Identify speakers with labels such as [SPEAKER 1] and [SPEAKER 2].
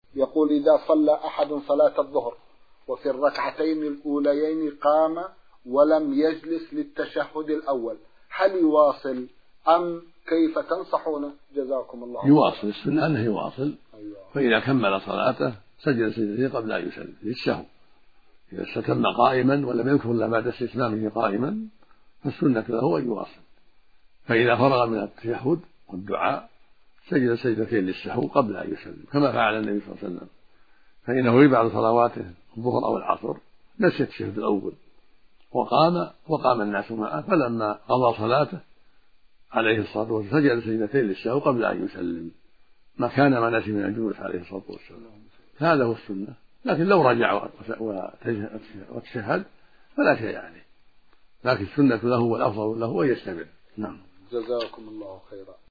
[SPEAKER 1] يقول إذا صلى أحد صلاة الظهر وفي الركعتين الأوليين قام ولم يجلس للتشهد الأول، هل يواصل أم كيف تنصحونه؟ جزاكم الله.
[SPEAKER 2] يواصل، السنة أنه يواصل. فإذا كمل صلاته سجد سجدتين قبل أن يسلم للسهو. إذا استتم قائما ولم يذكر إلا بعد استتمامه قائما فالسنة له أن يواصل. فإذا فرغ من التشهد والدعاء سجد سجدتين للسهو قبل أن يسلم كما فعل النبي صلى الله عليه وسلم. فإنه في بعض صلواته الظهر أو العصر نسي التشهد الأول وقام الناس معه، فلما قضى صلاته عليه الصلاة والسلام سجد سجدتين للسهو قبل أن يسلم مكان ما نسي من الجلوس عليه الصلاة والسلام. هذا هو السنة. لكن لو رجع وتشهد فلا شيء عليه، لكن السنة له والأفضل له أن يستمر. نعم.
[SPEAKER 1] جزاكم الله خيرا.